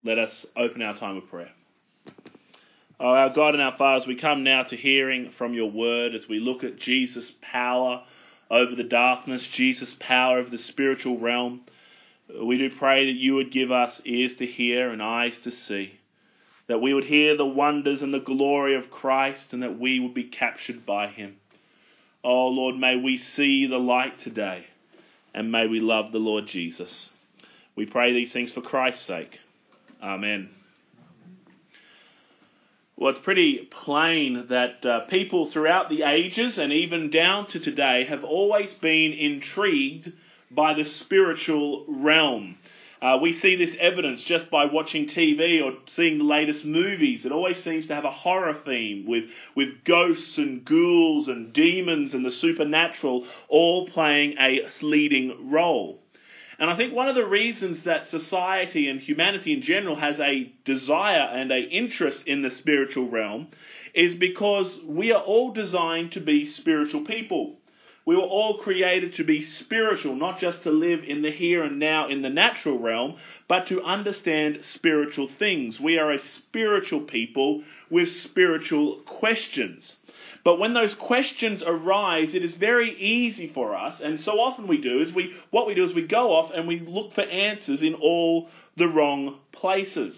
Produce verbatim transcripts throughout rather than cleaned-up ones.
Let us open our time of prayer. Oh, our God and our Father, as we come now to hearing from your word, as we look at Jesus' power over the darkness, Jesus' power over the spiritual realm, we do pray that you would give us ears to hear and eyes to see, that we would hear the wonders and the glory of Christ, and that we would be captured by him. Oh Lord, may we see the light today, and may we love the Lord Jesus. We pray these things for Christ's sake. Amen. Well, it's pretty plain that uh, people throughout the ages and even down to today have always been intrigued by the spiritual realm. Uh, we see this evidence just by watching T V or seeing the latest movies. It always seems to have a horror theme with, with ghosts and ghouls and demons and the supernatural all playing a leading role. And I think one of the reasons that society and humanity in general has a desire and an interest in the spiritual realm is because we are all designed to be spiritual people. We were all created to be spiritual, not just to live in the here and now in the natural realm, but to understand spiritual things. We are a spiritual people with spiritual questions. But when those questions arise, it is very easy for us, and so often we do, is we what we do is we go off and we look for answers in all the wrong places.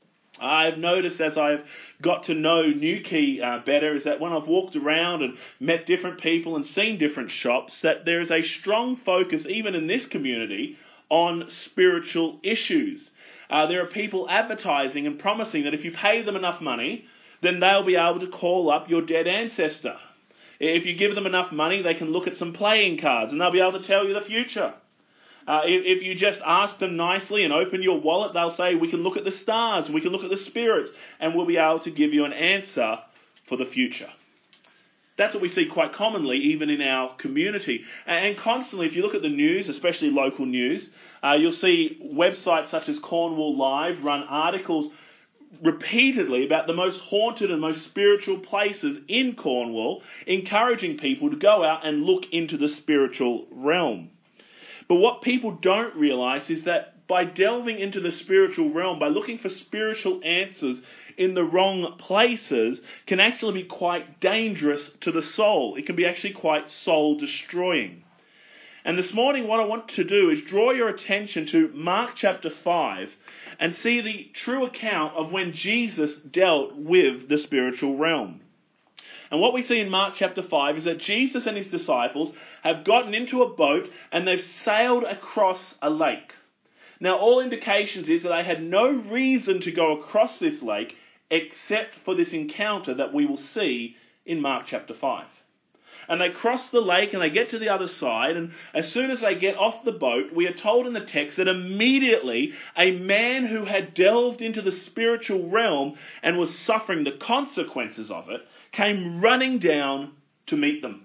I've noticed as I've got to know Newquay uh, better is that when I've walked around and met different people and seen different shops, that there is a strong focus, even in this community, on spiritual issues. Uh, there are people advertising and promising that if you pay them enough money, then they'll be able to call up your dead ancestor. If you give them enough money, they can look at some playing cards and they'll be able to tell you the future. Uh, if, if you just ask them nicely and open your wallet, they'll say, we can look at the stars, we can look at the spirits, and we'll be able to give you an answer for the future. That's what we see quite commonly, even in our community. And constantly, if you look at the news, especially local news, uh, you'll see websites such as Cornwall Live run articles repeatedly about the most haunted and most spiritual places in Cornwall, encouraging people to go out and look into the spiritual realm. But what people don't realise is that by delving into the spiritual realm, by looking for spiritual answers in the wrong places, can actually be quite dangerous to the soul. It can be actually quite soul-destroying. And this morning what I want to do is draw your attention to Mark chapter five and see the true account of when Jesus dealt with the spiritual realm. And what we see in Mark chapter five is that Jesus and his disciples have gotten into a boat and they've sailed across a lake. Now, all indications is that they had no reason to go across this lake except for this encounter that we will see in Mark chapter five. And they cross the lake and they get to the other side, and as soon as they get off the boat, we are told in the text that immediately a man who had delved into the spiritual realm and was suffering the consequences of it came running down to meet them.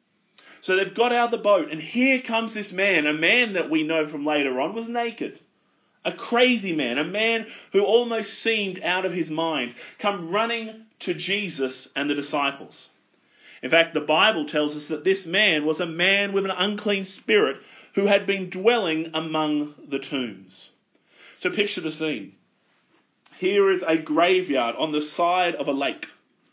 So they've got out of the boat, and here comes this man, a man that we know from later on was naked. A crazy man, a man who almost seemed out of his mind, come running to Jesus and the disciples. In fact, the Bible tells us that this man was a man with an unclean spirit who had been dwelling among the tombs. So picture the scene. Here is a graveyard on the side of a lake.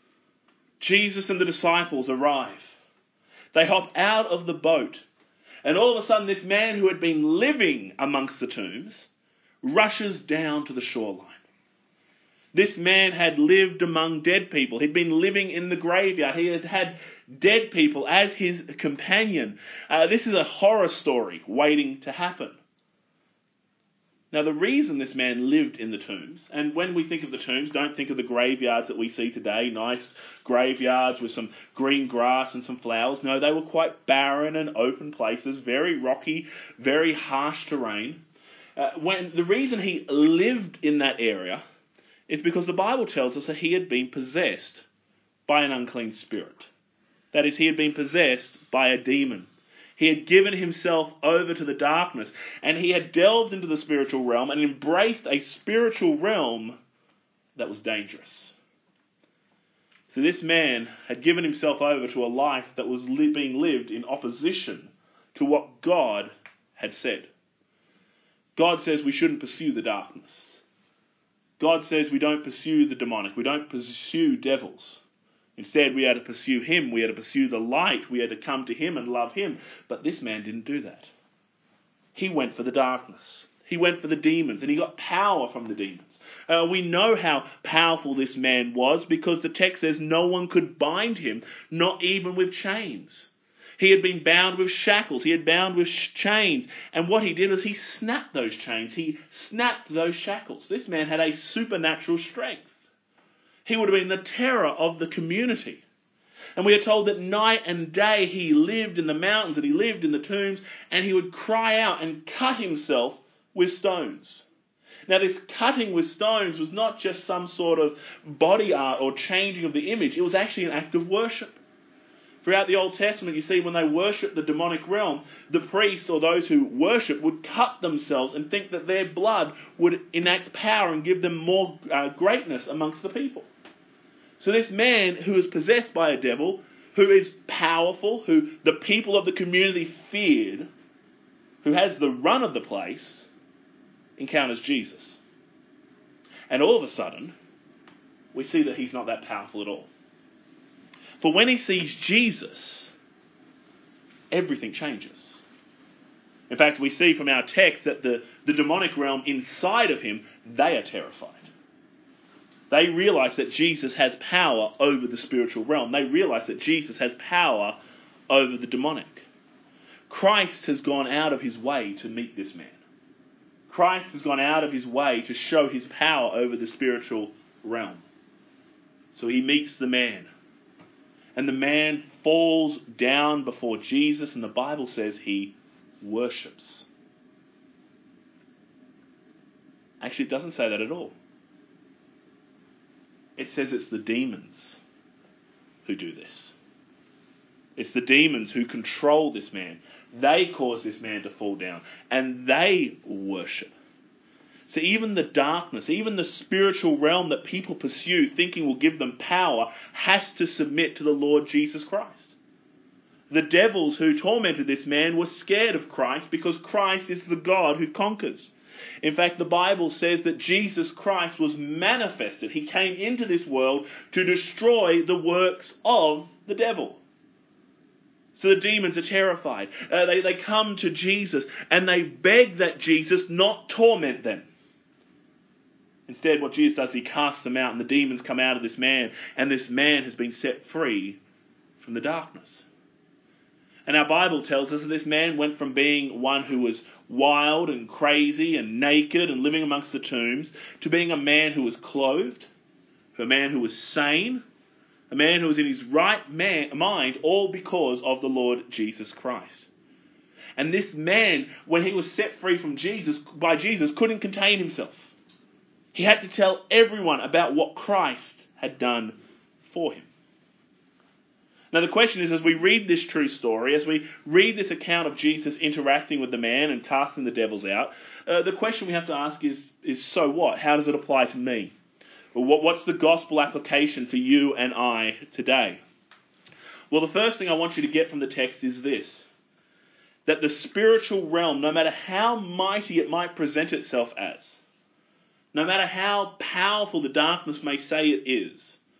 Jesus and the disciples arrive. They hop out of the boat, and all of a sudden this man who had been living amongst the tombs rushes down to the shoreline. This man had lived among dead people. He'd been living in the graveyard. He had had dead people as his companion. Uh, this is a horror story waiting to happen. Now, the reason this man lived in the tombs, and when we think of the tombs, don't think of the graveyards that we see today, nice graveyards with some green grass and some flowers. No, they were quite barren and open places, very rocky, very harsh terrain. Uh, when the reason he lived in that area is because the Bible tells us that he had been possessed by an unclean spirit. That is, he had been possessed by a demon. He had given himself over to the darkness, and he had delved into the spiritual realm and embraced a spiritual realm that was dangerous. So this man had given himself over to a life that was li- being lived in opposition to what God had said. God says we shouldn't pursue the darkness. God says we don't pursue the demonic. We don't pursue devils. Instead, we are to pursue him. We are to pursue the light. We are to come to him and love him. But this man didn't do that. He went for the darkness. He went for the demons, and he got power from the demons. Uh, we know how powerful this man was because the text says no one could bind him, not even with chains. He had been bound with shackles. He had bound with sh- chains. And what he did was he snapped those chains. He snapped those shackles. This man had a supernatural strength. He would have been the terror of the community. And we are told that night and day he lived in the mountains and he lived in the tombs, and he would cry out and cut himself with stones. Now, this cutting with stones was not just some sort of body art or changing of the image. It was actually an act of worship. Throughout the Old Testament, you see, when they worshipped the demonic realm, the priests or those who worship would cut themselves and think that their blood would enact power and give them more uh, greatness amongst the people. So this man who is possessed by a devil, who is powerful, who the people of the community feared, who has the run of the place, encounters Jesus. And all of a sudden, we see that he's not that powerful at all. For when he sees Jesus, everything changes. In fact, we see from our text that the, the demonic realm inside of him, they are terrified. They realize that Jesus has power over the spiritual realm. They realize that Jesus has power over the demonic. Christ has gone out of his way to meet this man. Christ has gone out of his way to show his power over the spiritual realm. So he meets the man. And the man falls down before Jesus, and the Bible says he worships. Actually, it doesn't say that at all. It says it's the demons who do this. It's the demons who control this man. They cause this man to fall down, and they worship. So even the darkness, even the spiritual realm that people pursue, thinking will give them power, has to submit to the Lord Jesus Christ. The devils who tormented this man were scared of Christ because Christ is the God who conquers. In fact, the Bible says that Jesus Christ was manifested. He came into this world to destroy the works of the devil. So the demons are terrified. Uh, they, they come to Jesus and they beg that Jesus not torment them. Instead, what Jesus does, he casts them out, and the demons come out of this man, and this man has been set free from the darkness. And our Bible tells us that this man went from being one who was wild and crazy and naked and living amongst the tombs to being a man who was clothed, to a man who was sane, a man who was in his right man, mind, all because of the Lord Jesus Christ. And this man, when he was set free from Jesus, by Jesus, couldn't contain himself. He had to tell everyone about what Christ had done for him. Now the question is, as we read this true story, as we read this account of Jesus interacting with the man and casting the devils out, uh, the question we have to ask is, is so what? How does it apply to me? Well, what, what's the gospel application for you and I today? Well, the first thing I want you to get from the text is this: that the spiritual realm, no matter how mighty it might present itself as, no matter how powerful the darkness may say it is,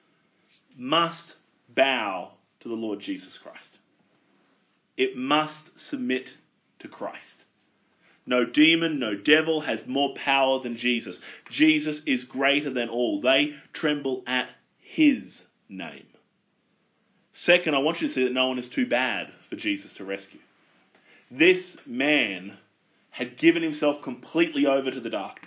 must bow to the Lord Jesus Christ. It must submit to Christ. No demon, no devil has more power than Jesus. Jesus is greater than all. They tremble at his name. Second, I want you to see that no one is too bad for Jesus to rescue. This man had given himself completely over to the darkness.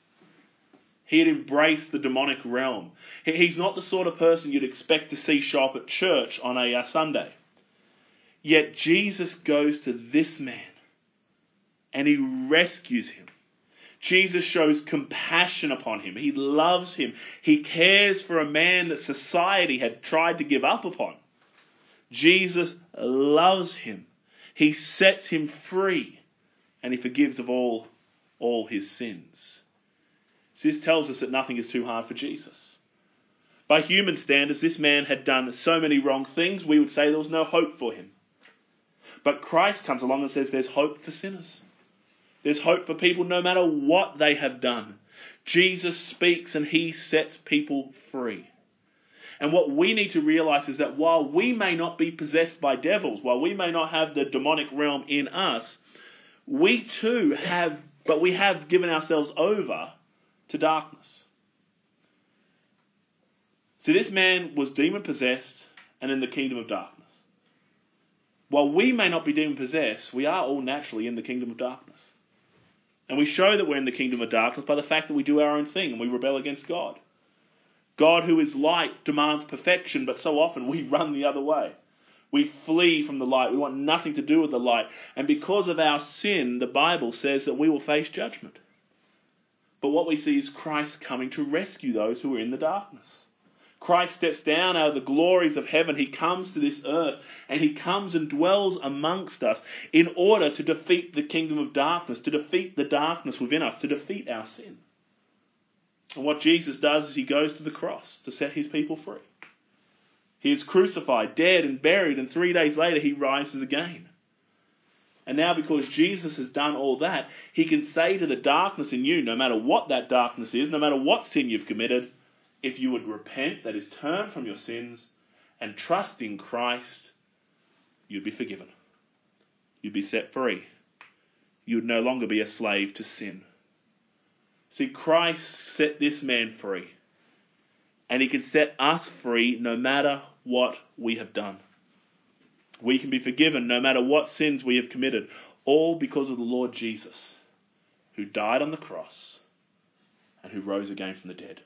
He had embraced the demonic realm. He's not the sort of person you'd expect to see show up at church on a uh, Sunday. Yet Jesus goes to this man and he rescues him. Jesus shows compassion upon him. He loves him. He cares for a man that society had tried to give up upon. Jesus loves him. He sets him free, and he forgives of all, all his sins. This tells us that nothing is too hard for Jesus. By human standards, this man had done so many wrong things, we would say there was no hope for him. But Christ comes along and says there's hope for sinners. There's hope for people no matter what they have done. Jesus speaks and he sets people free. And what we need to realize is that while we may not be possessed by devils, while we may not have the demonic realm in us, we too have, but we have given ourselves over to darkness. See, this man was demon-possessed and in the kingdom of darkness. While we may not be demon-possessed, we are all naturally in the kingdom of darkness. And we show that we're in the kingdom of darkness by the fact that we do our own thing and we rebel against God. God, who is light, demands perfection, but so often we run the other way. We flee from the light. We want nothing to do with the light. And because of our sin, the Bible says that we will face judgment. But what we see is Christ coming to rescue those who are in the darkness. Christ steps down out of the glories of heaven. He comes to this earth and he comes and dwells amongst us in order to defeat the kingdom of darkness, to defeat the darkness within us, to defeat our sin. And what Jesus does is he goes to the cross to set his people free. He is crucified, dead and buried, and three days later he rises again. And now because Jesus has done all that, he can say to the darkness in you, no matter what that darkness is, no matter what sin you've committed, if you would repent, that is, turn from your sins and trust in Christ, you'd be forgiven. You'd be set free. You would no longer be a slave to sin. See, Christ set this man free. And he can set us free no matter what we have done. We can be forgiven no matter what sins we have committed, all because of the Lord Jesus, who died on the cross and who rose again from the dead.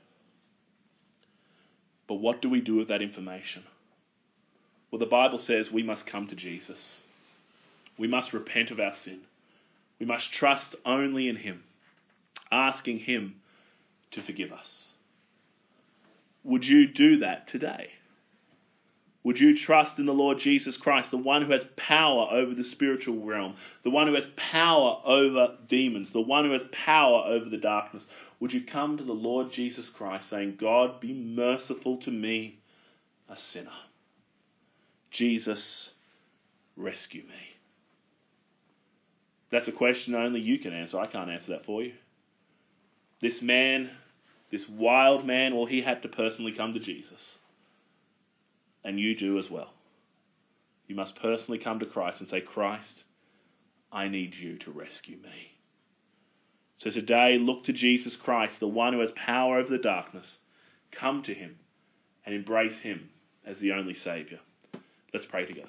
But what do we do with that information? Well, the Bible says we must come to Jesus. We must repent of our sin. We must trust only in him, asking him to forgive us. Would you do that today? Would you trust in the Lord Jesus Christ, the one who has power over the spiritual realm, the one who has power over demons, the one who has power over the darkness? Would you come to the Lord Jesus Christ saying, God, be merciful to me, a sinner. Jesus, rescue me. That's a question only you can answer. I can't answer that for you. This man, this wild man, well, he had to personally come to Jesus. And you do as well. You must personally come to Christ and say, Christ, I need you to rescue me. So today, look to Jesus Christ, the one who has power over the darkness. Come to him and embrace him as the only Saviour. Let's pray together.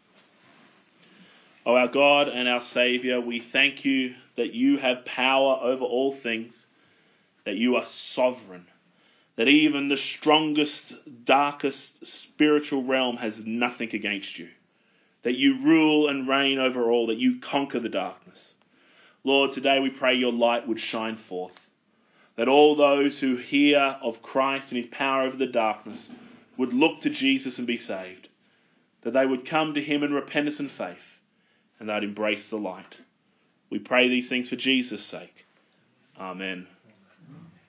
Oh, our God and our Saviour, we thank you that you have power over all things, that you are sovereign, that even the strongest, darkest spiritual realm has nothing against you, that you rule and reign over all, that you conquer the darkness. Lord, today we pray your light would shine forth, that all those who hear of Christ and his power over the darkness would look to Jesus and be saved, that they would come to him in repentance and faith, and they'd embrace the light. We pray these things for Jesus' sake. Amen.